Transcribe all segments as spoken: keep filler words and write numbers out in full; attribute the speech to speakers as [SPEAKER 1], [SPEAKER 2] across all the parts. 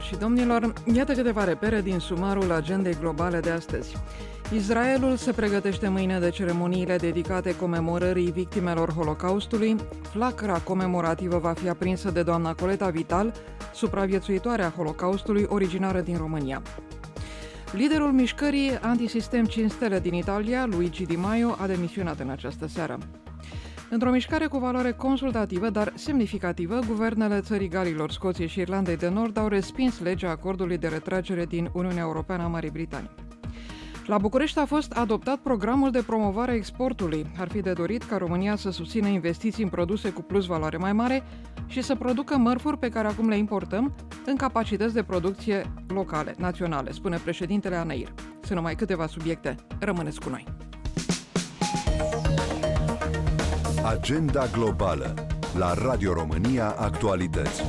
[SPEAKER 1] și domnilor, iată câteva repere din sumarul agendei globale de astăzi. Israelul se pregătește mâine de ceremoniile dedicate comemorării victimelor Holocaustului. Flacăra comemorativă va fi aprinsă de doamna Coleta Vital, supraviețuitoarea Holocaustului, originară din România. Liderul mișcării antisistem cinci stele din Italia, Luigi Di Maio, a demisionat în această seară. Într-o mișcare cu valoare consultativă, dar semnificativă, guvernele țării Galilor, Scoției și Irlandei de Nord au respins legea acordului de retragere din Uniunea Europeană a Marii Britanii. La București a fost adoptat programul de promovare a exportului. Ar fi de dorit ca România să susțină investiții în produse cu plus valoare mai mare și să producă mărfuri pe care acum le importăm în capacități de producție locale, naționale, spune președintele ANAIR. Sunt numai câteva subiecte. Rămâneți cu noi!
[SPEAKER 2] Agenda globală la Radio România Actualități.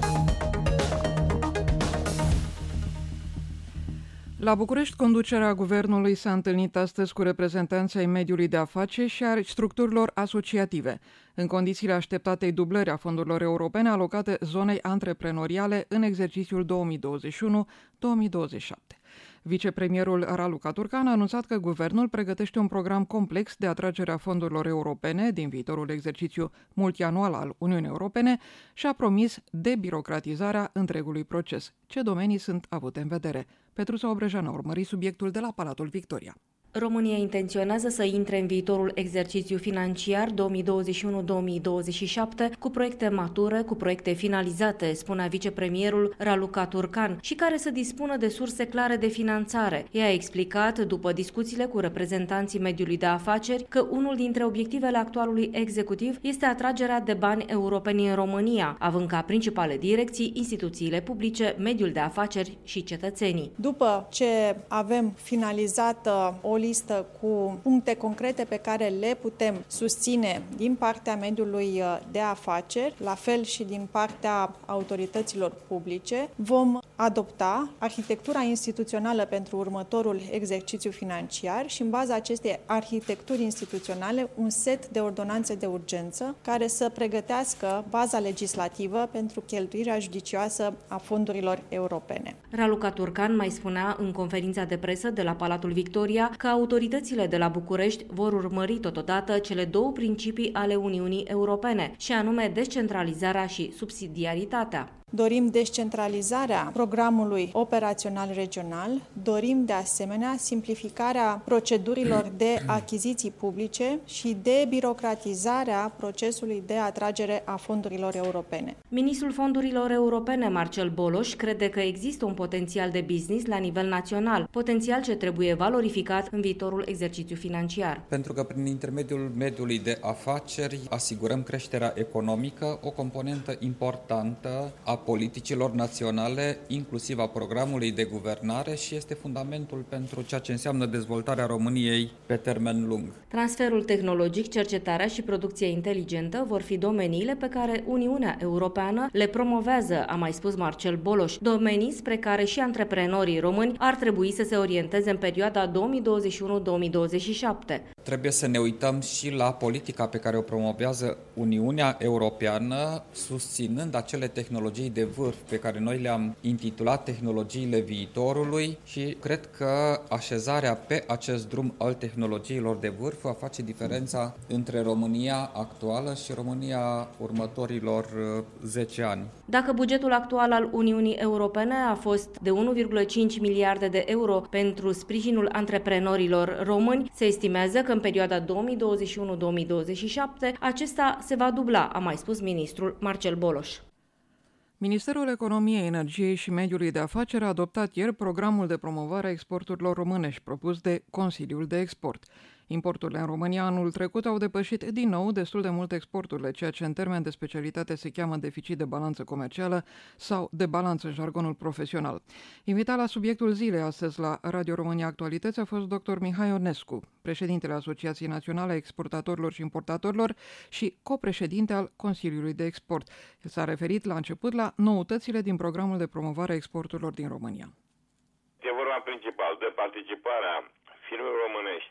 [SPEAKER 1] La București, conducerea guvernului s-a întâlnit astăzi cu reprezentanții ai mediului de afaceri și a structurilor asociative, în condițiile așteptatei dublări a fondurilor europene alocate zonei antreprenoriale în exercițiul două mii douăzeci și unu două mii douăzeci și șapte. Vicepremierul Raluca Turcan a anunțat că guvernul pregătește un program complex de atragere a fondurilor europene din viitorul exercițiu multianual al Uniunii Europene și a promis debirocratizarea întregului proces. Ce domenii sunt avute în vedere? Petruța Obrejan a urmărit subiectul de la Palatul Victoria.
[SPEAKER 3] România intenționează să intre în viitorul exercițiu financiar două mii douăzeci și unu două mii douăzeci și șapte cu proiecte mature, cu proiecte finalizate, spunea vicepremierul Raluca Turcan, și care să dispună de surse clare de finanțare. Ea a explicat, după discuțiile cu reprezentanții mediului de afaceri, că unul dintre obiectivele actualului executiv este atragerea de bani europeni în România, având ca principale direcții instituțiile publice, mediul de afaceri și cetățenii.
[SPEAKER 4] După ce avem finalizată o listă cu puncte concrete pe care le putem susține din partea mediului de afaceri, la fel și din partea autorităților publice, vom adopta arhitectura instituțională pentru următorul exercițiu financiar și, în baza acestei arhitecturi instituționale, un set de ordonanțe de urgență care să pregătească baza legislativă pentru cheltuirea judicioasă a fondurilor europene.
[SPEAKER 3] Raluca Turcan mai spunea în conferința de presă de la Palatul Victoria că autoritățile de la București vor urmări totodată cele două principii ale Uniunii Europene, și anume descentralizarea și subsidiaritatea.
[SPEAKER 4] Dorim descentralizarea programului operațional regional, dorim de asemenea simplificarea procedurilor de achiziții publice și debirocratizarea procesului de atragere a fondurilor europene.
[SPEAKER 3] Ministrul Fondurilor Europene, Marcel Boloș, crede că există un potențial de business la nivel național, potențial ce trebuie valorificat în viitorul exercițiu financiar.
[SPEAKER 5] Pentru că prin intermediul mediului de afaceri asigurăm creșterea economică, o componentă importantă a politicilor naționale, inclusiv a programului de guvernare, și este fundamentul pentru ceea ce înseamnă dezvoltarea României pe termen lung.
[SPEAKER 3] Transferul tehnologic, cercetarea și producția inteligentă vor fi domeniile pe care Uniunea Europeană le promovează, a mai spus Marcel Boloș, domenii spre care și antreprenorii români ar trebui să se orienteze în perioada două mii douăzeci și unu două mii douăzeci și șapte.
[SPEAKER 5] Trebuie să ne uităm și la politica pe care o promovează Uniunea Europeană, susținând acele tehnologii de vârf pe care noi le-am intitulat tehnologiile viitorului, și cred că așezarea pe acest drum al tehnologiilor de vârf va face diferența între România actuală și România următorilor zece ani.
[SPEAKER 3] Dacă bugetul actual al Uniunii Europene a fost de unu virgulă cinci miliarde de euro pentru sprijinul antreprenorilor români, se estimează că în perioada două mii douăzeci și unu două mii douăzeci și șapte acesta se va dubla, a mai spus ministrul Marcel Boloș.
[SPEAKER 1] Ministerul Economiei, Energiei și Mediului de Afaceri a adoptat ieri programul de promovare a exporturilor românești propus de Consiliul de Export. Importurile în România anul trecut au depășit din nou destul de mult exporturile, ceea ce în termen de specialitate se cheamă deficit de balanță comercială sau de balanță în jargonul profesional. Invitat la subiectul zilei astăzi la Radio România Actualități a fost doctor Mihai Onescu, președintele Asociației Naționale a Exportatorilor și Importatorilor și copreședinte al Consiliului de Export. El s-a referit la început la noutățile din programul de promovare a exporturilor din România.
[SPEAKER 6] E vorba principal de participarea firmelor românești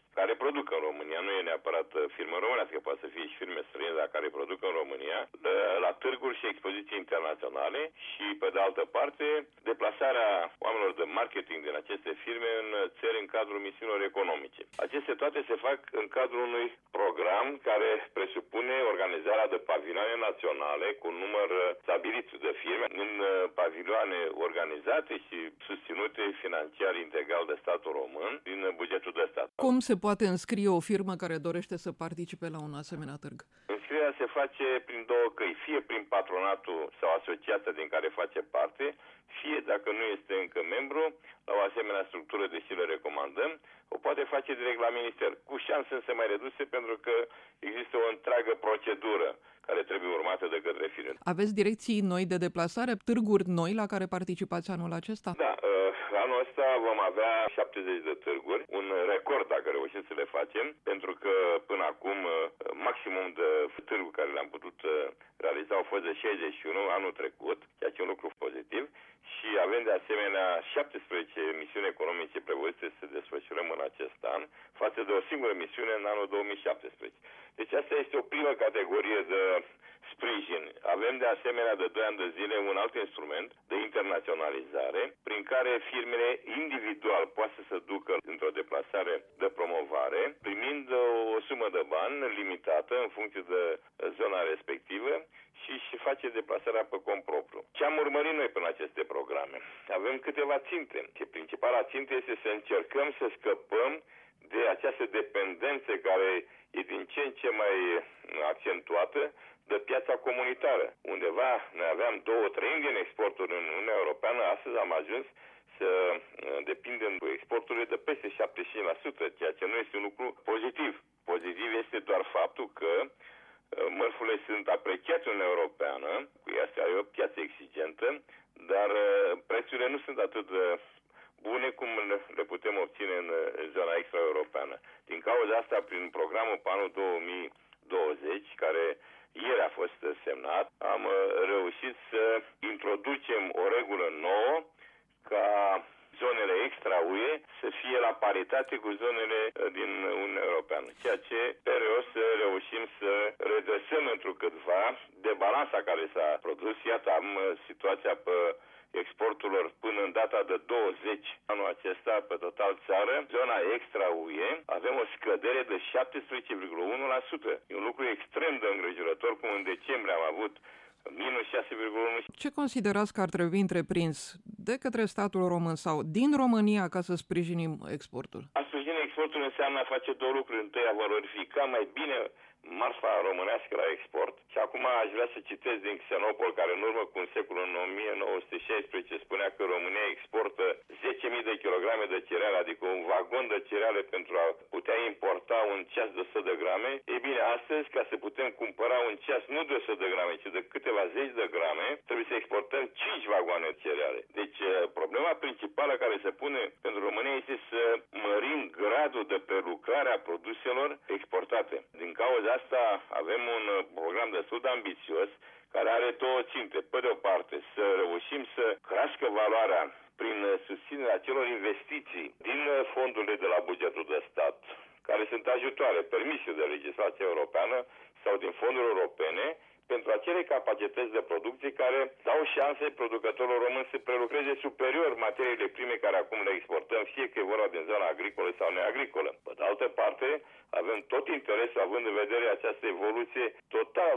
[SPEAKER 6] care produc în România, nu e neapărat firmă românească, poate să fie și firme străine, dar care produc în România, la târguri și expoziții internaționale și, pe de altă parte, deplasarea oamenilor de marketing din aceste firme în țări în cadrul misiunilor economice. Aceste toate se fac în cadrul unui program care presupune organizarea de pavilioane naționale cu un număr stabilit de firme în pavilioane organizate și susținute financiar integral de statul român din bugetul de stat.
[SPEAKER 1] Cum se poate înscrie o firmă care dorește să participe la un asemenea târg?
[SPEAKER 6] Înscrierea se face prin două căi, fie prin patronatul sau asociația din care face parte, fie, dacă nu este încă membru, la o asemenea structură, deși le recomandăm, o poate face direct la minister, cu șanse însă mai reduse, pentru că există o întreagă procedură care trebuie urmată de către firme.
[SPEAKER 1] Aveți direcții noi de deplasare, târguri noi la care participați anul acesta?
[SPEAKER 6] Da, anul ăsta vom avea șaptezeci de târguri, un record dacă reușim să le facem, pentru că până acum maximum de târguri care le-am putut realiza au fost de șaizeci și unu anul trecut, ceea ce e un lucru pozitiv, și avem de asemenea șaptesprezece misiuni economice prevăzute să desfășurăm în acest an, față de o singură misiune în anul două mii șaptesprezece. Deci asta este o primă categorie de sprijin. Avem de asemenea de doi ani de zile un alt instrument de internaționalizare prin care firmele individual poate să se ducă într-o deplasare de promovare, primind o sumă de bani limitată în funcție de zona respectivă și și face deplasarea pe cont propriu. Ce am urmărit noi prin aceste programe? Avem câteva ținte. Și principala țintă este să încercăm să scăpăm de această dependență care e din ce în ce mai accentuată de piața comunitară. Undeva noi aveam două treimi din exporturi în Uniunea Europeană, astăzi am ajuns să depindem cu exporturile de peste șaptezeci și cinci la sută, ceea ce nu este un lucru pozitiv. Pozitiv este doar faptul că mărfurile sunt apreciate în Uniunea Europeană, cu asta e o piață exigentă, dar prețurile nu sunt atât de bune cum le putem obține în zona extraeuropeană. Din cauza asta, prin programul pe anul două mii douăzeci, care ieri a fost semnat, am reușit să introducem o regulă nouă ca zonele extra-U E să fie la paritate cu zonele din Uniunea Europeană, ceea ce sper eu să reușim să redresăm întrucâtva de balanța care s-a produs. Iată, am situația pe exporturilor până în data de douăzeci anul acesta pe total țară, zona extra-U E, avem o scădere de șaptesprezece virgulă unu la sută. E un lucru extrem de îngrijorător, cum în decembrie am avut minus șase virgulă unu.
[SPEAKER 1] Ce considerați că ar trebui întreprins de către statul român sau din România ca să sprijinim exportul?
[SPEAKER 6] A sprijini exportul înseamnă a face două lucruri. Întâi, a valorifica mai bine marfa românească la export. Și acum aș vrea să citesc din Xenopol, care în urmă cu un secol, în o mie nouă sute șaisprezece, spunea că România exportă zece mii de kilograme de cereale, adică un vagon de cereale pentru a putea importa un ceas de o sută de grame. Ei bine, astăzi, ca să putem cumpăra un ceas nu de o sută de grame, ci de câteva zeci de grame, trebuie să exportăm cinci vagoane de cereale. Deci, problema principală care se pune pentru România este să mărim gradul de prelucrare a produselor exportate. Din cauza asta avem un program destul de ambițios care are două ținte. Pe de o parte, să reușim să crească valoarea prin susținerea celor investiții din fondurile de la bugetul de stat, care sunt ajutoare permise de legislația europeană sau din fonduri europene, pentru acele capacități de producție care dau șanse producătorilor români să prelucreze superior materiile prime care acum le exportăm, fie că e vorba din zona agricolă sau neagricolă. Pe de altă parte, avem tot interesul, având în vedere această evoluție total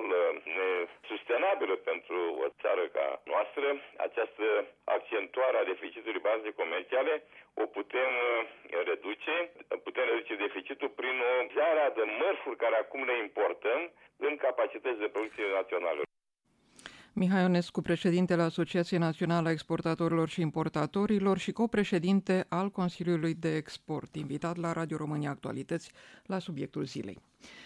[SPEAKER 6] sustenabilă pentru o țară ca noastră, această accentuare a deficitului bazei comerciale, o putem reduce, putem reduce deficitul prin o zarea de mărfuri care acum le importăm în capacități de producție naționale.
[SPEAKER 1] Mihai Ionescu, președintele Asociației Naționale a Exportatorilor și Importatorilor și copreședinte al Consiliului de Export, invitat la Radio România Actualități la subiectul zilei.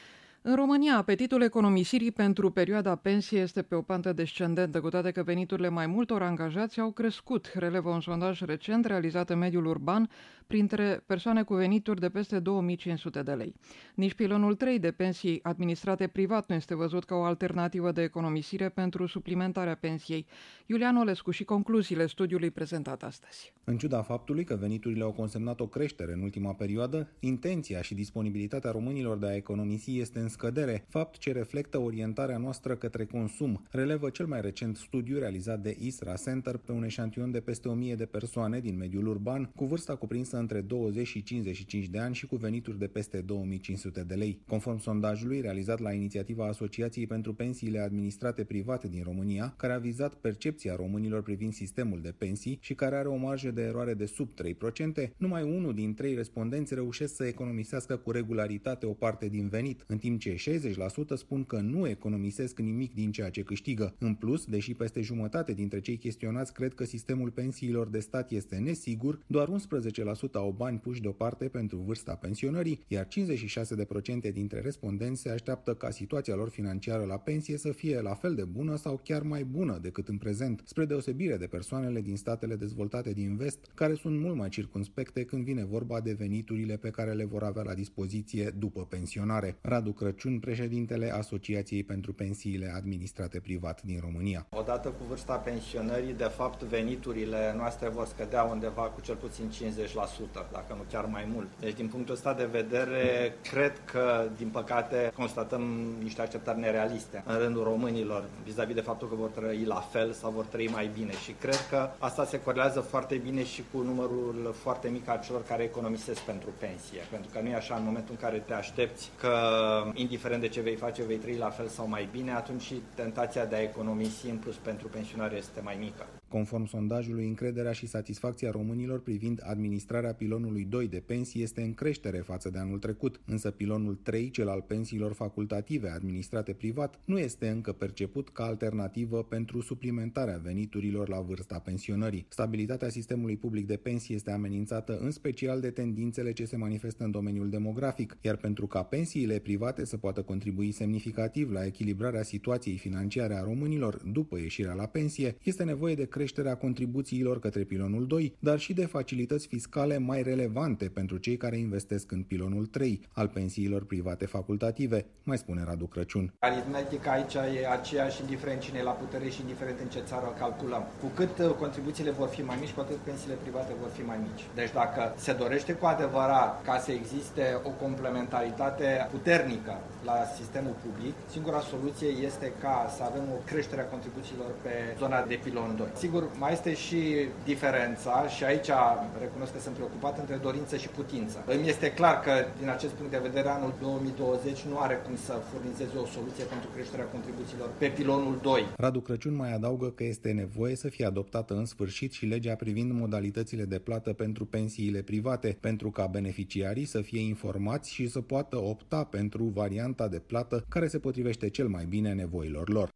[SPEAKER 1] În România, apetitul economisirii pentru perioada pensiei este pe o pantă descendentă, cu toate că veniturile mai multor angajați au crescut, relevă un sondaj recent realizat în mediul urban printre persoane cu venituri de peste două mii cinci sute de lei. Nici pilonul trei de pensii administrate privat nu este văzut ca o alternativă de economisire pentru suplimentarea pensiei. Iulian Olescu și concluziile studiului prezentat astăzi.
[SPEAKER 7] În ciuda faptului că veniturile au consemnat o creștere în ultima perioadă, intenția și disponibilitatea românilor de a economisi este în scădere, fapt ce reflectă orientarea noastră către consum, relevă cel mai recent studiu realizat de Isra Center pe un eșantion de peste o mie de persoane din mediul urban, cu vârsta cuprinsă între douăzeci și cincizeci și cinci de ani și cu venituri de peste două mii cinci sute de lei. Conform sondajului realizat la inițiativa Asociației pentru Pensiile Administrate Private din România, care a vizat percepția românilor privind sistemul de pensii și care are o marjă de eroare de sub trei la sută, numai unul din trei respondenți reușesc să economisească cu regularitate o parte din venit, în timp ce șaizeci la sută spun că nu economisesc nimic din ceea ce câștigă. În plus, deși peste jumătate dintre cei chestionați cred că sistemul pensiilor de stat este nesigur, doar unsprezece la sută au bani puși deoparte pentru vârsta pensionării, iar cincizeci și șase la sută dintre respondenți se așteaptă ca situația lor financiară la pensie să fie la fel de bună sau chiar mai bună decât în prezent, spre deosebire de persoanele din statele dezvoltate din vest, care sunt mult mai circumspecte când vine vorba de veniturile pe care le vor avea la dispoziție după pensionare. Radu Crăciun, președintele Asociației pentru Pensiile Administrate Privat din România.
[SPEAKER 8] Odată cu vârsta pensionării, de fapt, veniturile noastre vor scădea undeva cu cel puțin cincizeci la sută, dacă nu chiar mai mult. Deci, din punctul ăsta de vedere, cred că, din păcate, constatăm niște așteptări nerealiste în rândul românilor, vis-a-vis de faptul că vor trăi la fel sau vor trăi mai bine. Și cred că asta se corelează foarte bine și cu numărul foarte mic al celor care economisesc pentru pensie. Pentru că nu e așa, în momentul în care te aștepți că, indiferent de ce vei face, vei trăi la fel sau mai bine, atunci și tentația de a economisi în plus pentru pensionare este mai mică.
[SPEAKER 7] Conform sondajului, încrederea și satisfacția românilor privind administrarea pilonului doi de pensii este în creștere față de anul trecut, însă pilonul trei, cel al pensiilor facultative administrate privat, nu este încă perceput ca alternativă pentru suplimentarea veniturilor la vârsta pensionării. Stabilitatea sistemului public de pensii este amenințată în special de tendințele ce se manifestă în domeniul demografic, iar pentru ca pensiile private să poată contribui semnificativ la echilibrarea situației financiare a românilor după ieșirea la pensie, este nevoie de creșterea contribuțiilor către pilonul doi, dar și de facilități fiscale mai relevante pentru cei care investesc în pilonul trei al pensiilor private facultative, mai spune Radu Crăciun.
[SPEAKER 8] Aritmetica aici e aceeași, indiferent cine e la putere și indiferent în ce țară calculăm. Cu cât contribuțiile vor fi mai mici, cu atât pensiile private vor fi mai mici. Deci dacă se dorește cu adevărat ca să existe o complementaritate puternică la sistemul public, singura soluție este ca să avem o creștere a contribuțiilor pe zona de pilon doi. Sigur, mai este și diferența și aici recunosc că sunt preocupat între dorință și putință. Îmi este clar că, din acest punct de vedere, anul două mii douăzeci nu are cum să furnizeze o soluție pentru creșterea contribuțiilor pe pilonul doi.
[SPEAKER 7] Radu Crăciun mai adaugă că este nevoie să fie adoptată în sfârșit și legea privind modalitățile de plată pentru pensiile private, pentru ca beneficiarii să fie informați și să poată opta pentru varianta de plată care se potrivește cel mai bine nevoilor lor.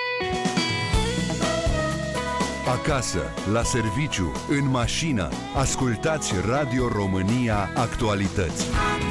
[SPEAKER 2] Acasă, la serviciu, în mașină, ascultați Radio România Actualități.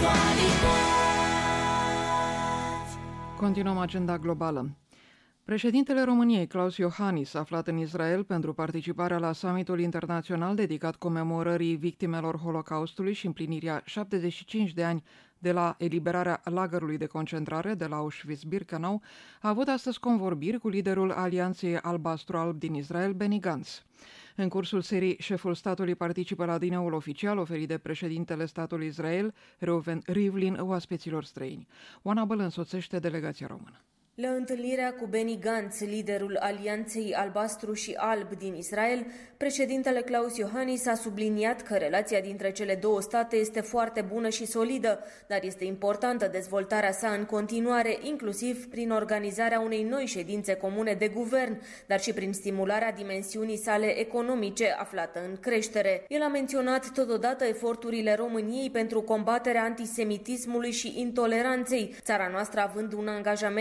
[SPEAKER 1] Continuăm agenda globală. Președintele României, Klaus Iohannis, aflat în Israel pentru participarea la summitul internațional dedicat comemorării victimelor Holocaustului și împlinirea șaptezeci și cinci de ani de la eliberarea lagărului de concentrare de la Auschwitz-Birkenau, a avut astăzi convorbiri cu liderul Alianței Albastru-Alb din Israel, Benny Gantz. În cursul serii, șeful statului participă la dineul oficial oferit de președintele statului Israel, Reuven Rivlin, oaspeților străini. Oana Băl însoțește delegația română.
[SPEAKER 3] La întâlnirea cu Benny Gantz, liderul Alianței Albastru și Alb din Israel, președintele Klaus Iohannis a subliniat că relația dintre cele două state este foarte bună și solidă, dar este importantă dezvoltarea sa în continuare, inclusiv prin organizarea unei noi ședințe comune de guvern, dar și prin stimularea dimensiunii sale economice aflată în creștere. El a menționat totodată eforturile României pentru combaterea antisemitismului și intoleranței, țara noastră având un angajament susținut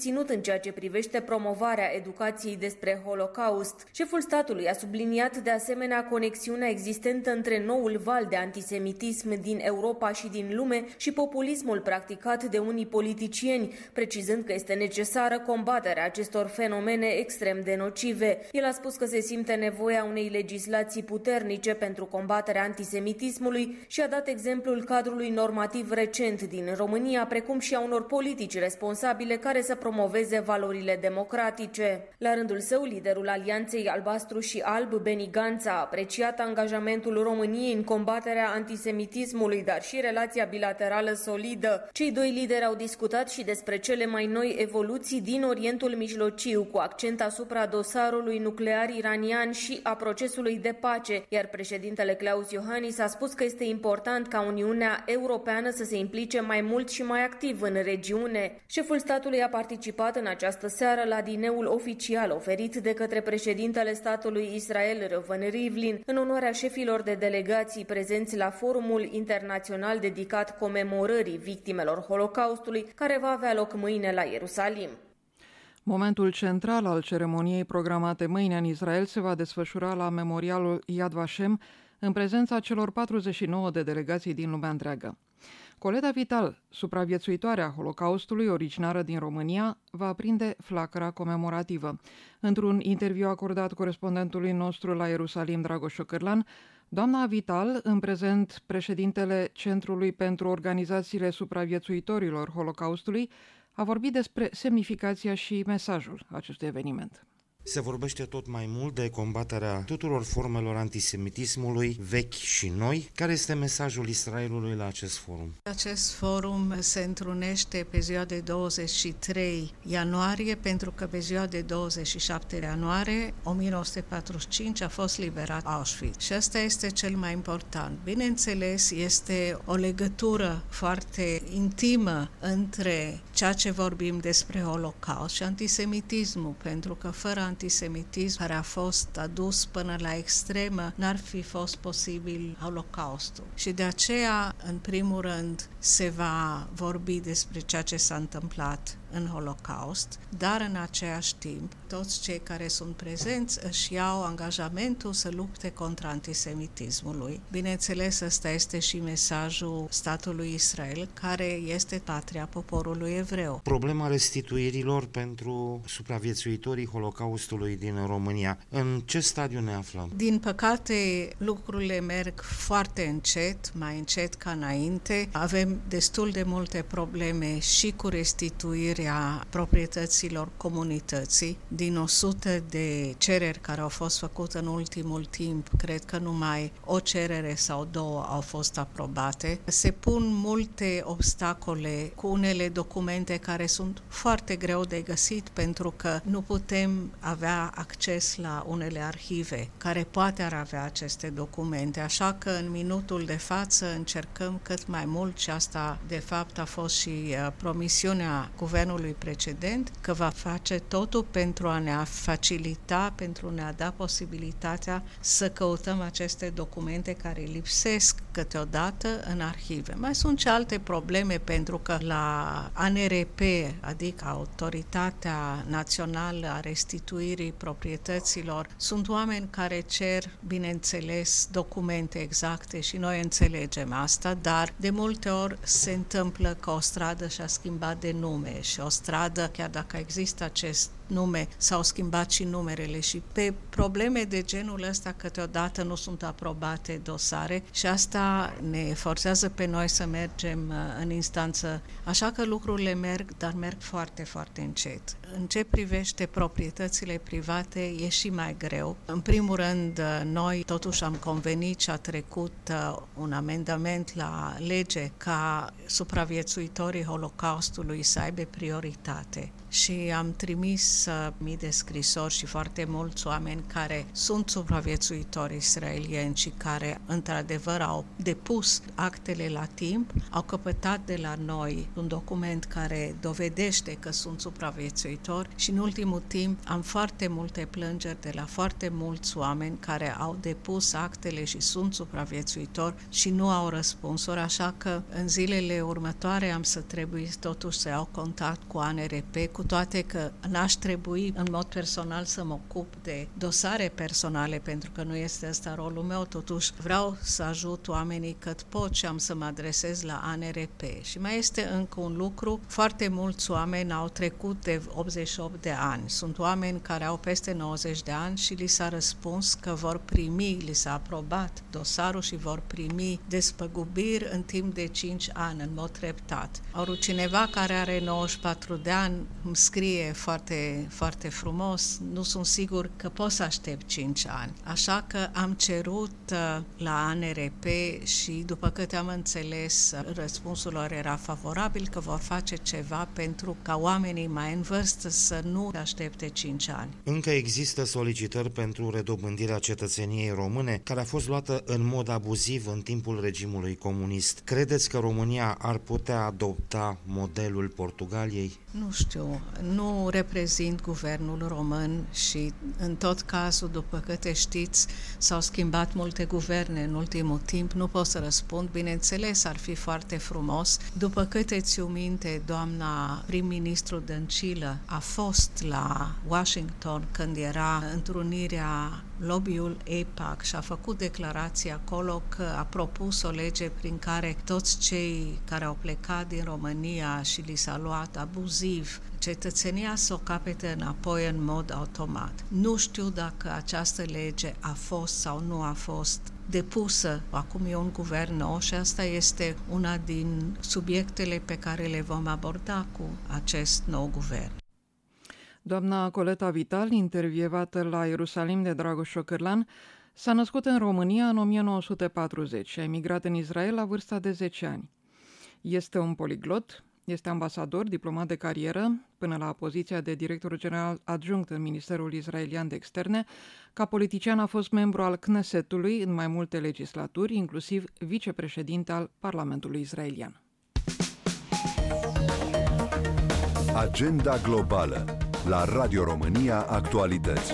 [SPEAKER 3] susținut în ceea ce privește promovarea educației despre Holocaust. Șeful statului a subliniat de asemenea conexiunea existentă între noul val de antisemitism din Europa și din lume și populismul practicat de unii politicieni, precizând că este necesară combaterea acestor fenomene extrem de nocive. El a spus că se simte nevoia unei legislații puternice pentru combaterea antisemitismului și a dat exemplul cadrului normativ recent din România, precum și a unor politici responsabile care să promoveze valorile democratice. La rândul său, liderul Alianței Albastru și Alb, Beni Ganța, a apreciat angajamentul României în combaterea antisemitismului, dar și relația bilaterală solidă. Cei doi lideri au discutat și despre cele mai noi evoluții din Orientul Mijlociu, cu accent asupra dosarului nuclear iranian și a procesului de pace, iar președintele Klaus Iohannis a spus că este important ca Uniunea Europeană să se implice mai mult și mai activ în regiune. Șeful statului a participat în această seară la dineul oficial oferit de către președintele statului Israel, Reuven Rivlin, în onoarea șefilor de delegații prezenți la forumul internațional dedicat comemorării victimelor Holocaustului, care va avea loc mâine la Ierusalim.
[SPEAKER 1] Momentul central al ceremoniei programate mâine în Israel se va desfășura la memorialul Yad Vashem, în prezența celor patruzeci și nouă de delegații din lumea întreagă. Coleta Vital, supraviețuitoarea Holocaustului, originară din România, va aprinde flacăra comemorativă. Într-un interviu acordat corespondentului nostru la Ierusalim, Dragoș Ciocârlan, doamna Vital, în prezent președintele Centrului pentru Organizațiile Supraviețuitorilor Holocaustului, a vorbit despre semnificația și mesajul acestui eveniment.
[SPEAKER 9] Se vorbește tot mai mult de combaterea tuturor formelor antisemitismului, vechi și noi. Care este mesajul Israelului la acest forum?
[SPEAKER 10] Acest forum se întrunește pe ziua de douăzeci și trei ianuarie, pentru că pe ziua de douăzeci și șapte ianuarie o mie nouă sute patruzeci și cinci a fost liberat Auschwitz. Și asta este cel mai important. Bineînțeles, este o legătură foarte intimă între ceea ce vorbim despre Holocaust și antisemitismul, pentru că fără antisemitism care a fost adus până la extremă, n-ar fi fost posibil Holocaustul. Și de aceea, în primul rând, se va vorbi despre ceea ce s-a întâmplat în Holocaust, dar în același timp, toți cei care sunt prezenți își iau angajamentul să lupte contra antisemitismului. Bineînțeles, ăsta este și mesajul statului Israel, care este patria poporului evreu.
[SPEAKER 9] Problema restituirilor pentru supraviețuitorii Holocaustului din România. În ce stadiu ne aflăm?
[SPEAKER 10] Din păcate, lucrurile merg foarte încet, mai încet ca înainte. Avem destul de multe probleme și cu restituirea proprietăților comunității. Din o sută de cereri care au fost făcute în ultimul timp, cred că numai o cerere sau două au fost aprobate. Se pun multe obstacole cu unele documente care sunt foarte greu de găsit, pentru că nu putem avea acces la unele arhive care poate ar avea aceste documente. Așa că în minutul de față încercăm cât mai mult, și asta de fapt a fost și promisiunea guvernului precedent, că va face totul pentru a ne facilita, pentru a ne da posibilitatea să căutăm aceste documente care lipsesc câteodată în arhive. Mai sunt și alte probleme, pentru că la A N R P, adică Autoritatea Națională a Restituirii Proprietăților, sunt oameni care cer, bineînțeles, documente exacte și noi înțelegem asta, dar de multe ori se întâmplă că o stradă și-a schimbat de nume și o stradă, chiar dacă există acest nume, s-au schimbat și numerele, și pe probleme de genul ăsta câteodată nu sunt aprobate dosare și asta ne forțează pe noi să mergem în instanță. Așa că lucrurile merg, dar merg foarte, foarte încet. În ce privește proprietățile private, e și mai greu. În primul rând, noi totuși am convenit și a trecut un amendament la lege ca supraviețuitorii Holocaustului să aibă prioritate. Și am trimis uh, mii de scrisori și foarte mulți oameni care sunt supraviețuitori israelieni și care într-adevăr au depus actele la timp, au căpătat de la noi un document care dovedește că sunt supraviețuitori supraviețuitori și în ultimul timp am foarte multe plângeri de la foarte mulți oameni care au depus actele și sunt supraviețuitori și nu au răspunsuri, așa că în zilele următoare am să trebui totuși să iau contact cu A N R P, cu toate că n-aș trebui în mod personal să mă ocup de dosare personale, pentru că nu este ăsta rolul meu, totuși vreau să ajut oamenii cât pot și am să mă adresez la A N R P. Și mai este încă un lucru, foarte mulți oameni au trecut de optzeci și opt de ani, sunt oameni care au peste nouăzeci de ani și li s-a răspuns că vor primi, li s-a aprobat dosarul și vor primi despăgubiri în timp de cinci ani, în mod treptat. Ori cineva care are nouăzeci și patru de ani îmi scrie foarte, foarte frumos, nu sunt sigur că pot să aștept cinci ani. Așa că am cerut la A N R P și după câte am înțeles, răspunsul lor era favorabil, că vor face ceva pentru ca oamenii mai în vârstă să nu aștepte cinci ani.
[SPEAKER 9] Încă există solicitări pentru redobândirea cetățeniei române, care a fost luată în mod abuziv în timpul regimului comunist. Credeți că România ar putea adopta modelul Portugaliei?
[SPEAKER 10] Nu știu, nu reprezint guvernul român și în tot cazul, după câte știți, s-au schimbat multe guverne în ultimul timp, nu pot să răspund, bineînțeles ar fi foarte frumos. După câte ți-o minte, doamna prim-ministru Dăncilă a fost la Washington când era întrunirea lobby-ul A P A C și a făcut declarația acolo că a propus o lege prin care toți cei care au plecat din România și li s-a luat abuziv cetățenia să o capete înapoi în mod automat. Nu știu dacă această lege a fost sau nu a fost depusă. Acum e un guvern nou și asta este una din subiectele pe care le vom aborda cu acest nou guvern.
[SPEAKER 1] Doamna Coleta Vital, intervievată la Ierusalim de Dragoș Șocârlan, s-a născut în România în o mie nouă sute patruzeci și a emigrat în Israel la vârsta de zece ani. Este un poliglot, este ambasador, diplomat de carieră, până la poziția de director general adjunct în Ministerul Israelian de Externe. Ca politician a fost membru al Knessetului în mai multe legislaturi, inclusiv vicepreședinte al Parlamentului israelian.
[SPEAKER 2] Agenda globală la Radio România Actualități.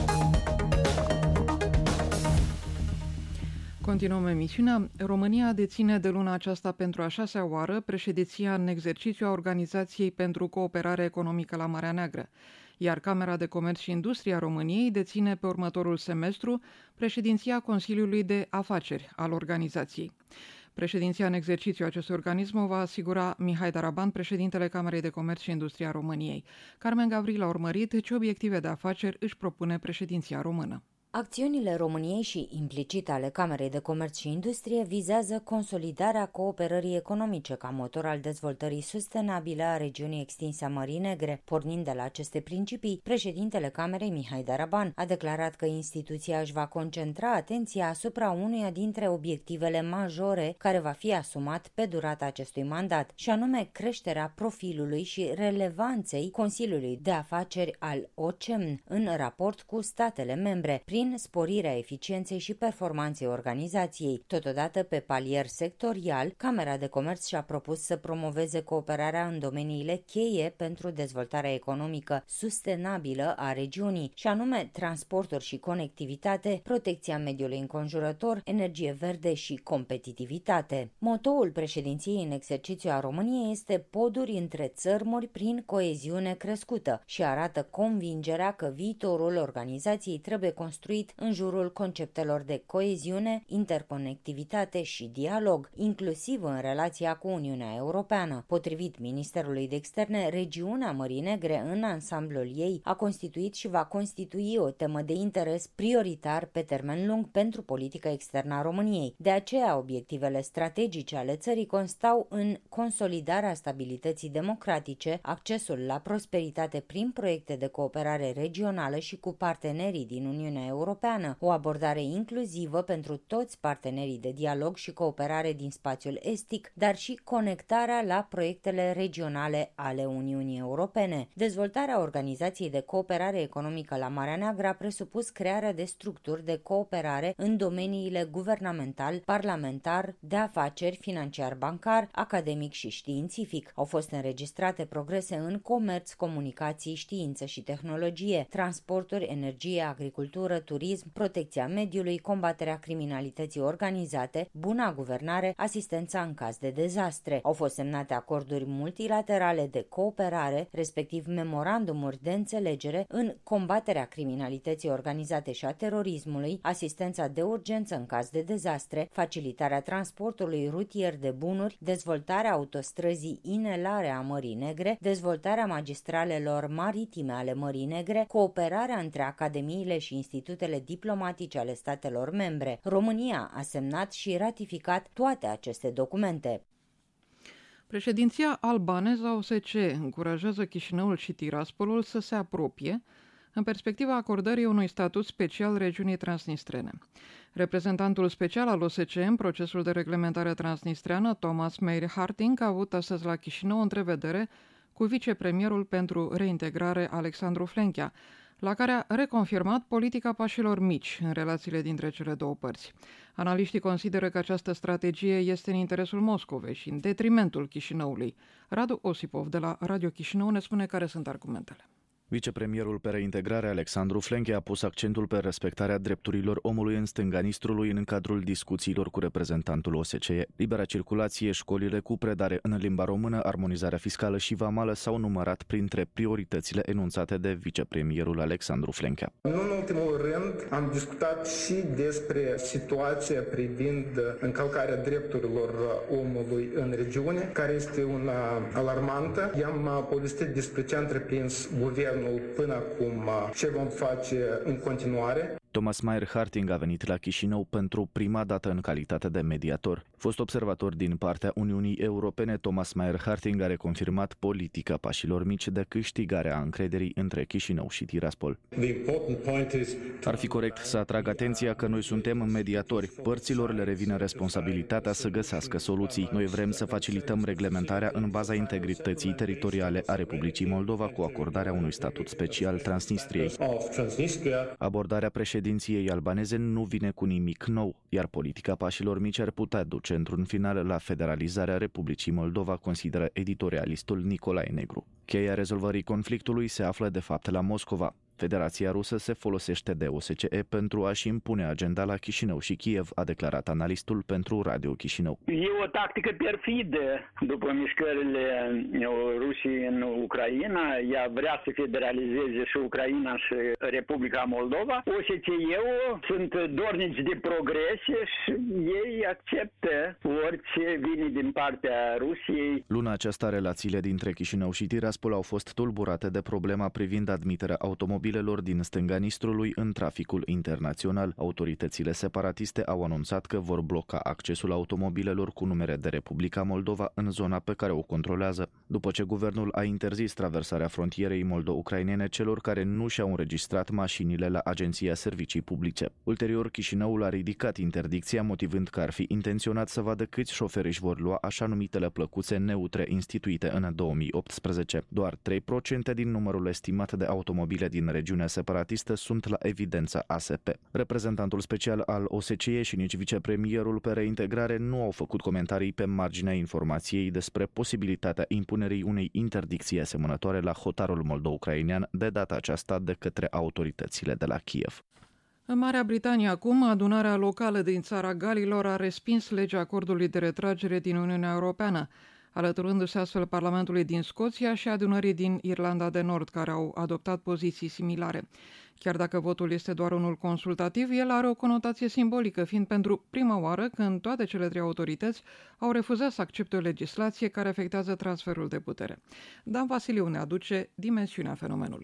[SPEAKER 1] Continuăm emisiunea. România deține de luna aceasta pentru a șasea oară președinția în exercițiu a Organizației pentru Cooperare Economică la Marea Neagră, iar Camera de Comerț și Industrie a României deține pe următorul semestru președinția Consiliului de Afaceri al organizației. Președinția în exercițiu acestui organism o va asigura Mihai Daraban, președintele Camerei de Comerț și Industrie a României. Carmen Gavril a urmărit ce obiective de afaceri își propune președinția română.
[SPEAKER 11] Acțiunile României și implicit ale Camerei de Comerț și Industrie vizează consolidarea cooperării economice ca motor al dezvoltării sustenabile a regiunii extinse a Mării Negre. Pornind de la aceste principii, președintele Camerei, Mihai Daraban, a declarat că instituția își va concentra atenția asupra unuia dintre obiectivele majore care va fi asumat pe durata acestui mandat, și anume creșterea profilului și relevanței Consiliului de Afaceri al O C E M în raport cu statele membre, prin sporirea eficienței și performanței organizației. Totodată, pe palier sectorial, Camera de Comerț și-a propus să promoveze cooperarea în domeniile cheie pentru dezvoltarea economică sustenabilă a regiunii, și anume transporturi și conectivitate, protecția mediului înconjurător, energie verde și competitivitate. Motoul președinției în exercițiu a României este poduri între țărmuri prin coeziune crescută și arată convingerea că viitorul organizației trebuie construit în jurul conceptelor de coeziune, interconectivitate și dialog, inclusiv în relația cu Uniunea Europeană. Potrivit Ministerului de Externe, regiunea Mării Negre în ansamblul ei a constituit și va constitui o temă de interes prioritar pe termen lung pentru politica externă a României. De aceea, obiectivele strategice ale țării constau în consolidarea stabilității democratice, accesul la prosperitate prin proiecte de cooperare regională și cu partenerii din Uniunea Europeană, Europeană, o abordare inclusivă pentru toți partenerii de dialog și cooperare din spațiul estic, dar și conectarea la proiectele regionale ale Uniunii Europene. Dezvoltarea Organizației de Cooperare Economică la Marea Neagră a presupus crearea de structuri de cooperare în domeniile guvernamental, parlamentar, de afaceri, financiar-bancar, academic și științific. Au fost înregistrate progrese în comerț, comunicații, știință și tehnologie, transporturi, energie, agricultură, turism, protecția mediului, combaterea criminalității organizate, buna guvernare, asistența în caz de dezastre. Au fost semnate acorduri multilaterale de cooperare, respectiv memorandumuri de înțelegere în combaterea criminalității organizate și a terorismului, asistența de urgență în caz de dezastre, facilitarea transportului rutier de bunuri, dezvoltarea autostrăzii inelare a Mării Negre, dezvoltarea magistralelor maritime ale Mării Negre, cooperarea între academiile și institutele diplomatice ale statelor membre. România a semnat și ratificat toate aceste documente.
[SPEAKER 1] Președinția albaneză a O S C E încurajează Chișinăul și Tiraspolul să se apropie în perspectiva acordării unui statut special regiunii transnistrene. Reprezentantul special al O S C E în procesul de reglementare transnistreană, Thomas Meyer-Harting, a avut astăzi la Chișinău o întrevedere cu vicepremierul pentru reintegrare Alexandru Flenchea, la care a reconfirmat politica pașilor mici în relațiile dintre cele două părți. Analiștii consideră că această strategie este în interesul Moscovei și în detrimentul Chișinăului. Radu Osipov de la Radio Chișinău ne spune care sunt argumentele.
[SPEAKER 12] Vicepremierul pe reintegrare Alexandru Flenchea a pus accentul pe respectarea drepturilor omului în stânga Nistrului în cadrul discuțiilor cu reprezentantul O S C E. Libera circulație, școlile cu predare în limba română, armonizarea fiscală și vamală s-au numărat printre prioritățile enunțate de vicepremierul Alexandru Flenchea.
[SPEAKER 13] Nu în ultimul rând, am discutat și despre situația privind încălcarea drepturilor omului în regiune, care este una alarmantă. I-am povestit despre ce a întreprins guvernul până acum, ce vom face în continuare.
[SPEAKER 12] Thomas Meyer-Harting a venit la Chișinău pentru prima dată în calitate de mediator. Fost observator din partea Uniunii Europene, Thomas Meyer-Harting a reconfirmat politica pașilor mici de câștigare a încrederii între Chișinău și Tiraspol. Ar fi corect să atrag atenția că noi suntem mediatori. Părților le revine responsabilitatea să găsească soluții. Noi vrem să facilităm reglementarea în baza integrității teritoriale a Republicii Moldova cu acordarea unui statut special Transnistriei. Abordarea președinției Președinției albaneze nu vine cu nimic nou, iar politica pașilor mici ar putea duce într-un final la federalizarea Republicii Moldova, consideră editorialistul Nicolae Negru. Cheia rezolvării conflictului se află de fapt la Moscova. Federația Rusă se folosește de O S C E pentru a-și impune agenda la Chișinău și Kiev, a declarat analistul pentru Radio Chișinău.
[SPEAKER 14] E o tactică perfidă după mișcările Rusiei în Ucraina. Ea vrea să federalizeze și Ucraina și Republica Moldova. O S C E-ul sunt dornici de progrese și ei acceptă orice vine din partea Rusiei.
[SPEAKER 12] Luna aceasta, relațiile dintre Chișinău și Tiraspol au fost tulburate de problema privind admiterea automobilelor din stânga Nistrului în traficul internațional. Autoritățile separatiste au anunțat că vor bloca accesul automobilelor cu numere de Republica Moldova în zona pe care o controlează, după ce guvernul a interzis traversarea frontierei moldo-ucrainene celor care nu și-au înregistrat mașinile la Agenția Servicii Publice. Ulterior, Chișinăul a ridicat interdicția, motivând că ar fi intenționat să vadă câți șoferi își vor lua așa numitele plăcuțe neutre instituite în două mii optsprezece. Doar trei la sută din numărul estimat de automobile din regiunea separatistă sunt la evidența A S P. Reprezentantul special al O S C E și nici vicepremierul pe reintegrare nu au făcut comentarii pe marginea informației despre posibilitatea impunerii unei interdicții asemănătoare la hotarul moldo-ucrainean, de data aceasta de către autoritățile de la Kiev.
[SPEAKER 1] În Marea Britanie acum, adunarea locală din Țara Galilor a respins legea acordului de retragere din Uniunea Europeană, alăturându-se astfel Parlamentului din Scoția și adunării din Irlanda de Nord, care au adoptat poziții similare. Chiar dacă votul este doar unul consultativ, el are o conotație simbolică, fiind pentru prima oară când toate cele trei autorități au refuzat să accepte o legislație care afectează transferul de putere. Dan Vasiliu ne aduce dimensiunea fenomenului.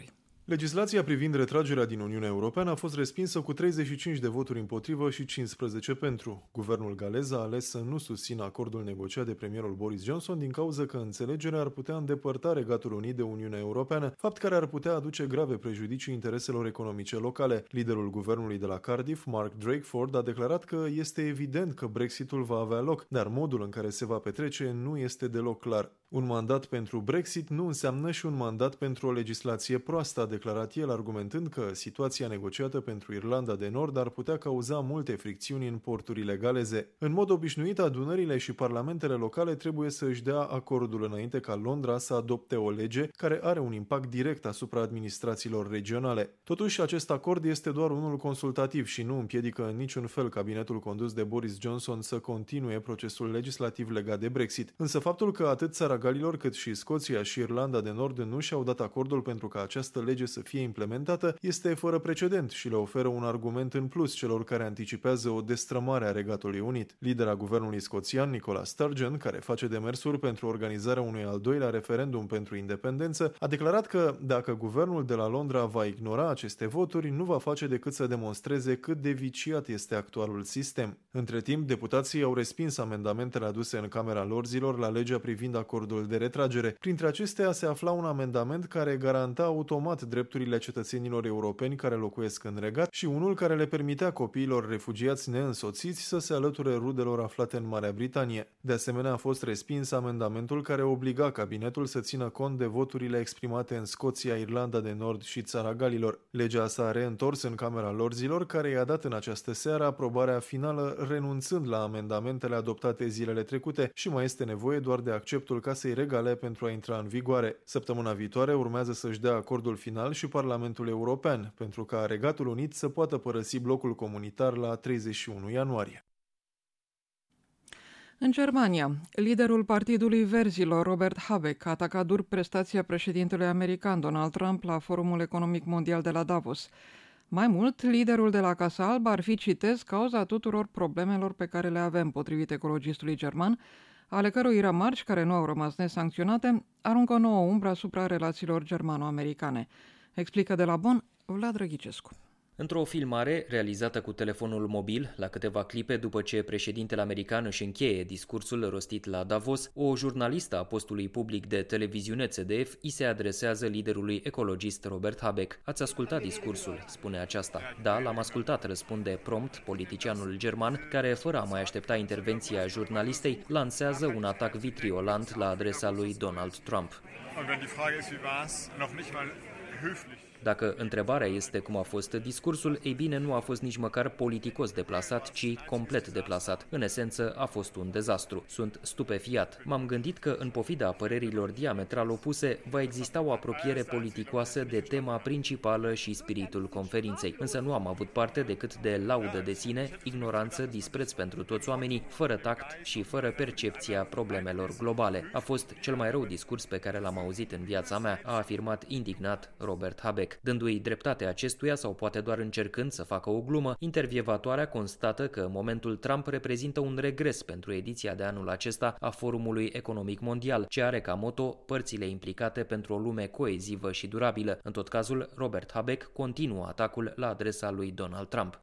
[SPEAKER 15] Legislația privind retragerea din Uniunea Europeană a fost respinsă cu treizeci și cinci de voturi împotrivă și cincisprezece pentru. Guvernul galez a ales să nu susțină acordul negociat de premierul Boris Johnson din cauza că înțelegerea ar putea îndepărta Regatul Unit de Uniunea Europeană, fapt care ar putea aduce grave prejudicii intereselor economice locale. Liderul guvernului de la Cardiff, Mark Drakeford, a declarat că este evident că Brexitul va avea loc, dar modul în care se va petrece nu este deloc clar. Un mandat pentru Brexit nu înseamnă și un mandat pentru o legislație proastă, a declarat el, argumentând că situația negociată pentru Irlanda de Nord ar putea cauza multe fricțiuni în porturile galeze. În mod obișnuit, adunările și parlamentele locale trebuie să își dea acordul înainte ca Londra să adopte o lege care are un impact direct asupra administrațiilor regionale. Totuși, acest acord este doar unul consultativ și nu împiedică în niciun fel cabinetul condus de Boris Johnson să continue procesul legislativ legat de Brexit. Însă faptul că atât țara Galilor cât și Scoția și Irlanda de Nord nu și-au dat acordul pentru ca această lege să fie implementată este fără precedent și le oferă un argument în plus celor care anticipează o destrămare a Regatului Unit. Lidera guvernului scoțian, Nicola Sturgeon, care face demersuri pentru organizarea unui al doilea referendum pentru independență, a declarat că dacă guvernul de la Londra va ignora aceste voturi, nu va face decât să demonstreze cât de viciat este actualul sistem. Între timp, deputații au respins amendamentele aduse în Camera Lorzilor la legea privind acordul de retragere. Printre acestea se afla un amendament care garanta automat drepturile cetățenilor europeni care locuiesc în Regat și unul care le permitea copiilor refugiați neînsoțiți să se alăture rudelor aflate în Marea Britanie. De asemenea, a fost respins amendamentul care obliga cabinetul să țină cont de voturile exprimate în Scoția, Irlanda de Nord și Țara Galilor. Legea s-a reîntors în Camera Lorzilor, care i-a dat în această seară aprobarea finală, renunțând la amendamentele adoptate zilele trecute și mai este nevoie doar de acceptul Casei Regale pentru a intra în vigoare. Săptămâna viitoare urmează să-și dea acordul final și Parlamentul European, pentru ca Regatul Unit să poată părăsi blocul comunitar la treizeci și unu ianuarie.
[SPEAKER 1] În Germania, liderul Partidului Verzilor, Robert Habeck, a atacat dur prestația președintelui american Donald Trump la Forumul Economic Mondial de la Davos. Mai mult, liderul de la Casa Albă ar fi, citez, cauza tuturor problemelor pe care le avem, potrivit ecologistului german, ale cărui remarci, care nu au rămas nesancționate, aruncă o nouă umbră asupra relațiilor germano-americane. Explică de la Bonn Vlad Răghicescu.
[SPEAKER 16] Într-o filmare realizată cu telefonul mobil, la câteva clipe după ce președintele american își încheie discursul rostit la Davos, o jurnalistă a postului public de televiziune C D F îi se adresează liderului ecologist Robert Habeck. Ați ascultat discursul, spune aceasta. Da, l-am ascultat, răspunde prompt politicianul german, care, fără a mai aștepta intervenția jurnalistei, lansează un atac vitriolant la adresa lui Donald Trump. Dacă întrebarea este cum a fost discursul, ei bine, nu a fost nici măcar politicos deplasat, ci complet deplasat. În esență, a fost un dezastru. Sunt stupefiat. M-am gândit că, în pofida părerilor diametral opuse, va exista o apropiere politicoasă de tema principală și spiritul conferinței. Însă nu am avut parte decât de laudă de sine, ignoranță, dispreț pentru toți oamenii, fără tact și fără percepția problemelor globale. A fost cel mai rău discurs pe care l-am auzit în viața mea, a afirmat indignat Robert Habeck. Dându-i dreptate acestuia sau poate doar încercând să facă o glumă, intervievatoarea constată că momentul Trump reprezintă un regres pentru ediția de anul acesta a Forumului Economic Mondial, ce are ca moto părțile implicate pentru o lume coezivă și durabilă. În tot cazul, Robert Habeck continuă atacul la adresa lui Donald Trump.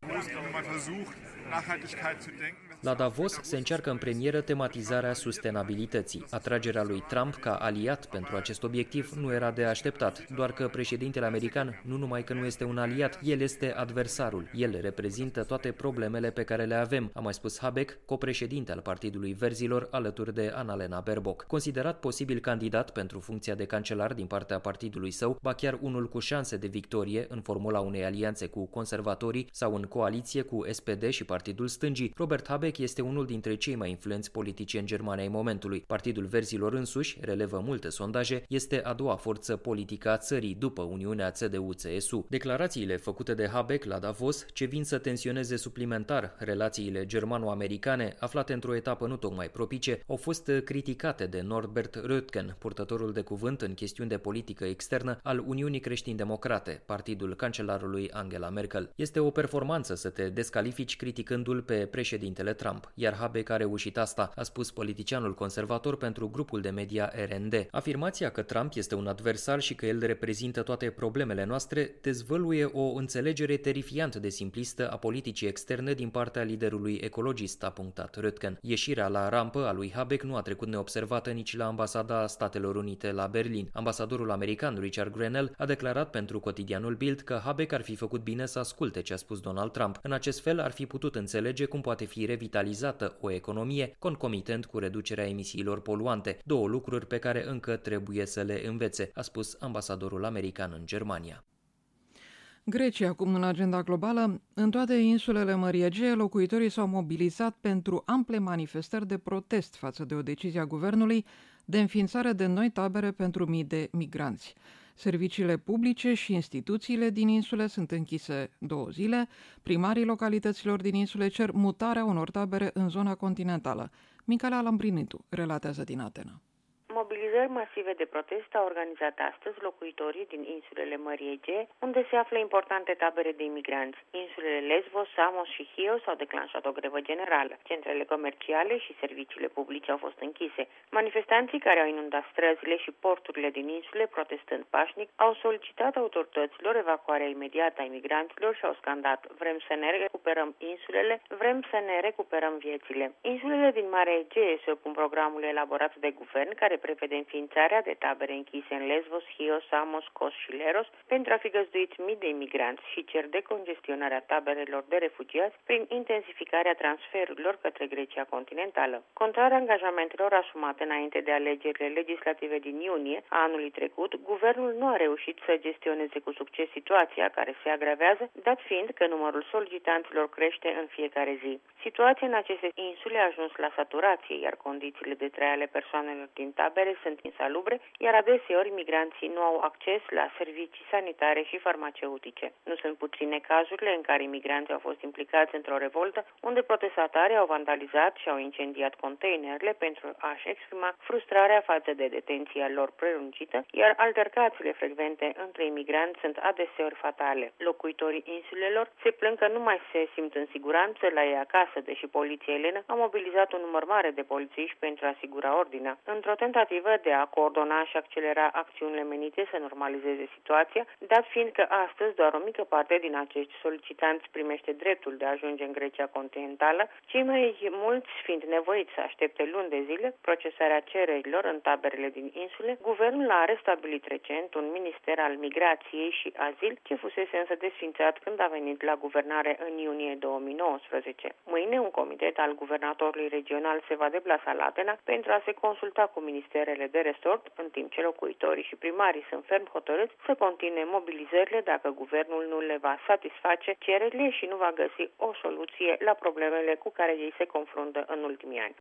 [SPEAKER 16] La Davos se încearcă în premieră tematizarea sustenabilității. Atragerea lui Trump ca aliat pentru acest obiectiv nu era de așteptat, doar că președintele american nu numai că nu este un aliat, el este adversarul. El reprezintă toate problemele pe care le avem, a mai spus Habeck, copreședinte al Partidului Verzilor, alături de Annalena Baerbock. Considerat posibil candidat pentru funcția de cancelar din partea partidului său, ba chiar unul cu șanse de victorie în formula unei alianțe cu conservatorii sau în coaliție cu S P D și Partidul Stângii, Robert Habeck este unul dintre cei mai influenți politicieni germani ai momentului. Partidul Verzilor însuși, relevă multe sondaje, este a doua forță politică a țării după Uniunea C D U C S U. Declarațiile făcute de Habeck la Davos, ce vin să tensioneze suplimentar relațiile germano-americane, aflate într-o etapă nu tocmai propice, au fost criticate de Norbert Röttgen, purtătorul de cuvânt în chestiuni de politică externă al Uniunii Creștin-Democrate, partidul cancelarului Angela Merkel. Este o performanță să te descalifici criticându-l pe președintele Trump, iar Habeck a reușit asta, a spus politicianul conservator pentru grupul de media R and D. Afirmația că Trump este un adversar și că el reprezintă toate problemele noastre dezvăluie o înțelegere terifiant de simplistă a politicii externe din partea liderului ecologist, a punctat Röttgen. Ieșirea la rampă a lui Habeck nu a trecut neobservată nici la ambasada Statelor Unite la Berlin. Ambasadorul american Richard Grenell a declarat pentru cotidianul Bild că Habeck ar fi făcut bine să asculte ce a spus Donald Trump. În acest fel ar fi putut înțelege cum poate fi revitalizată o economie concomitent cu reducerea emisiilor poluante, două lucruri pe care încă trebuie să le învețe, a spus ambasadorul american în Germania.
[SPEAKER 1] Grecia, acum în agenda globală, în toate insulele Mării Egee, locuitorii s-au mobilizat pentru ample manifestări de protest față de o decizie a guvernului de înființare de noi tabere pentru mii de migranți. Serviciile publice și instituțiile din insule sunt închise două zile. Primarii localităților din insule cer mutarea unor tabere în zona continentală. Micaela Lambrinitu relatează din Atena.
[SPEAKER 17] Mobilizări masive de protest au organizat astăzi locuitorii din insulele Mării Egee, unde se află importante tabere de imigranți. Insulele Lesbos, Samos și Chios au declanșat o grevă generală. Centrele comerciale și serviciile publice au fost închise. Manifestanții care au inundat străzile și porturile din insule protestând pașnic au solicitat autorităților evacuarea imediată a imigranților și au scandat: vrem să ne recuperăm insulele, vrem să ne recuperăm viețile. Insulele din Marea Egee se opun programului elaborat de guvern care prevede înființarea de tabere închise în Lesbos, Chios, Samos, Kos și Leros pentru a fi găzduiți mii de imigranți și cer decongestionarea taberelor de refugiați prin intensificarea transferurilor către Grecia continentală. Contrar angajamentelor asumate înainte de alegerile legislative din iunie a anului trecut, guvernul nu a reușit să gestioneze cu succes situația care se agravează, dat fiind că numărul solicitanților crește în fiecare zi. Situația în aceste insule a ajuns la saturație, iar condițiile de trai ale persoanelor din tabere sunt insalubre, iar adeseori migranții nu au acces la servicii sanitare și farmaceutice. Nu sunt puține cazurile în care imigranții au fost implicați într-o revoltă, unde protestatarii au vandalizat și au incendiat containerele pentru a-și exprima frustrarea față de detenția lor prelungită, iar altercațiile frecvente între imigranți sunt adeseori fatale. Locuitorii insulelor se plâng că nu mai se simt în siguranță la ei acasă, deși poliția elenă a mobilizat un număr mare de polițiști pentru a asigura ordinea. Într-o tentativă de a coordona și accelera acțiunile menite să normalizeze situația, dat fiind că astăzi doar o mică parte din acești solicitanți primește dreptul de a ajunge în Grecia continentală, cei mai mulți fiind nevoiți să aștepte luni de zile procesarea cererilor în taberele din insule, guvernul a restabilit recent un minister al migrației și azil, ce fusese însă desfințat când a venit la guvernare în iunie două mii nouăsprezece. Mâine un comitet al guvernatorului regional se va deplasa la Atena pentru a se consulta cu ministerele de resort, în timp ce locuitorii și primarii sunt ferm hotărâți să continue mobilizările dacă guvernul nu le va satisface cererile și nu va găsi o soluție la problemele cu care ei se confruntă în ultimii ani.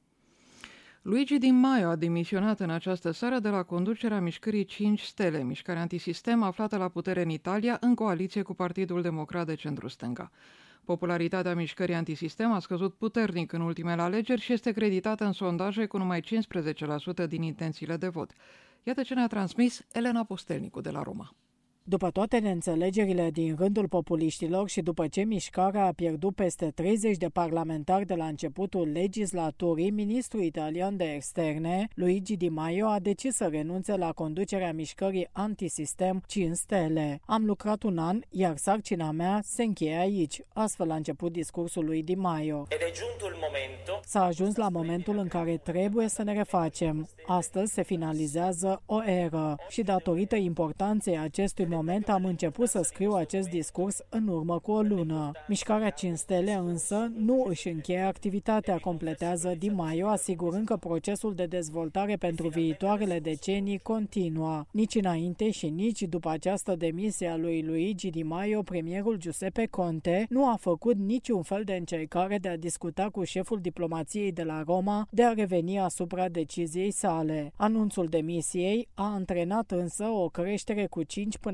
[SPEAKER 1] Luigi Di Maio a demisionat în această seară de la conducerea mișcării cinci stele, mișcarea antisistem aflată la putere în Italia în coaliție cu Partidul Democrat de centru-stânga. Popularitatea mișcării antisistem a scăzut puternic în ultimele alegeri și este creditată în sondaje cu numai cincisprezece la sută din intențiile de vot. Iată ce ne-a transmis Elena Postelnicu de la Roma.
[SPEAKER 18] După toate neînțelegerile din rândul populiștilor și după ce mișcarea a pierdut peste treizeci de parlamentari de la începutul legislaturii, ministrul italian de externe, Luigi Di Maio, a decis să renunțe la conducerea mișcării antisistem cinci stele. Am lucrat un an, iar sarcina mea se încheie aici. Astfel a început discursul lui Di Maio. S-a ajuns la momentul în care trebuie să ne refacem. Astăzi se finalizează o eră și datorită importanței acestui moment am început să scriu acest discurs în urmă cu o lună. Mișcarea cinci stele însă nu își încheie activitatea, completează Di Maio, asigurând că procesul de dezvoltare pentru viitoarele decenii continuă. Nici înainte și nici după această demisie a lui Luigi Di Maio, premierul Giuseppe Conte nu a făcut niciun fel de încercare de a discuta cu șeful diplomației de la Roma de a reveni asupra deciziei sale. Anunțul demisiei a antrenat însă o creștere cu cinci până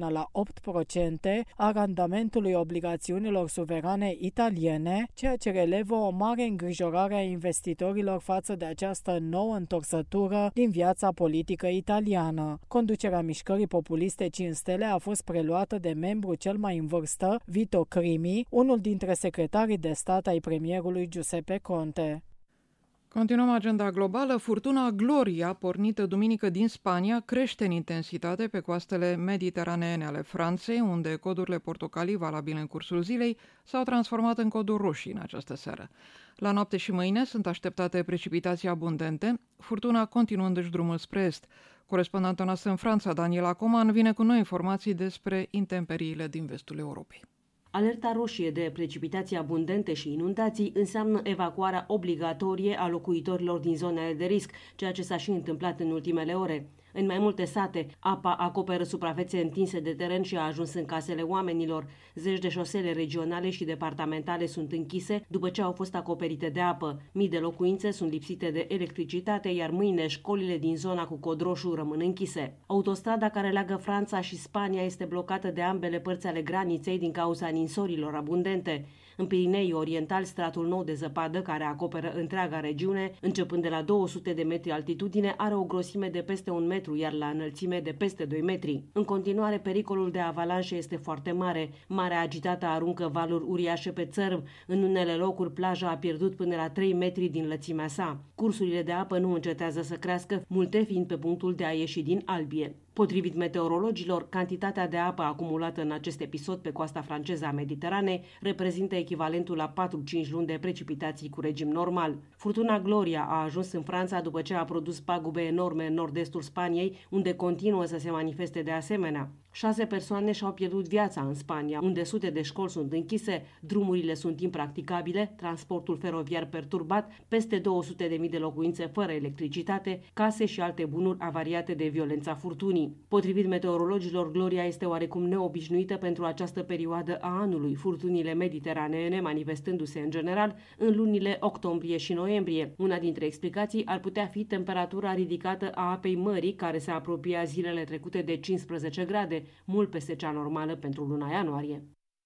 [SPEAKER 18] la opt la sută a randamentului obligațiunilor suverane italiene, ceea ce relevă o mare îngrijorare a investitorilor față de această nouă întorsătură din viața politică italiană. Conducerea mișcării populiste cinci stele a fost preluată de membru cel mai în vârstă, Vito Crimi, unul dintre secretarii de stat ai premierului Giuseppe Conte.
[SPEAKER 1] Continuăm agenda globală. Furtuna Gloria, pornită duminică din Spania, crește în intensitate pe coastele mediteraneene ale Franței, unde codurile portocalii valabile în cursul zilei s-au transformat în coduri roșii în această seară. La noapte și mâine sunt așteptate precipitații abundente, furtuna continuându-și drumul spre est. Corespondentul noastră în Franța, Daniela Coman, vine cu noi informații despre intemperiile din vestul Europei.
[SPEAKER 19] Alerta roșie de precipitații abundente și inundații înseamnă evacuarea obligatorie a locuitorilor din zonele de risc, ceea ce s-a și întâmplat în ultimele ore. În mai multe sate, apa acoperă suprafețe întinse de teren și a ajuns în casele oamenilor. Zeci de șosele regionale și departamentale sunt închise după ce au fost acoperite de apă. Mii de locuințe sunt lipsite de electricitate, iar mâine școlile din zona cu cod roșu rămân închise. Autostrada care leagă Franța și Spania este blocată de ambele părți ale graniței din cauza ninsorilor abundente. În Pirinei Oriental, stratul nou de zăpadă, care acoperă întreaga regiune, începând de la două sute de metri altitudine, are o grosime de peste un metru, iar la înălțime de peste doi metri. În continuare, pericolul de avalanșe este foarte mare. Marea agitată aruncă valuri uriașe pe țărm. În unele locuri, plaja a pierdut până la trei metri din lățimea sa. Cursurile de apă nu încetează să crească, multe fiind pe punctul de a ieși din albie. Potrivit meteorologilor, cantitatea de apă acumulată în acest episod pe coasta franceză a Mediteranei reprezintă echivalentul la patru-cinci luni de precipitații cu regim normal. Furtuna Gloria a ajuns în Franța după ce a produs pagube enorme în nord-estul Spaniei, unde continuă să se manifeste de asemenea. Șase persoane și-au pierdut viața în Spania, unde sute de școli sunt închise, drumurile sunt impracticabile, transportul feroviar perturbat, peste două sute de mii de locuințe fără electricitate, case și alte bunuri avariate de violența furtunii. Potrivit meteorologilor, Gloria este oarecum neobișnuită pentru această perioadă a anului, furtunile mediteraneene manifestându-se în general în lunile octombrie și noiembrie. Una dintre explicații ar putea fi temperatura ridicată a apei mării, care se apropia zilele trecute de cincisprezece grade, mult peste cea normală pentru luna ianuarie.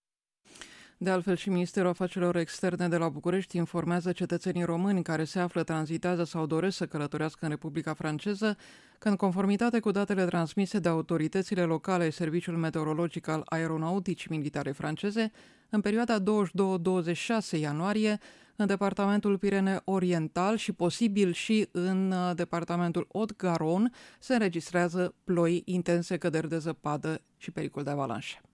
[SPEAKER 1] De altfel, și Ministerul Afacerilor Externe de la București informează cetățenii români care se află, tranzitează sau doresc să călătorească în Republica Franceză că, în conformitate cu datele transmise de autoritățile locale, Serviciul Meteorologic al Aeronauticii Militare franceze, în perioada douăzeci și doi douăzeci și șase ianuarie, în departamentul Pirene Oriental și posibil și în departamentul Haute-Garonne se înregistrează ploi intense, căderi de zăpadă și pericol de avalanșe.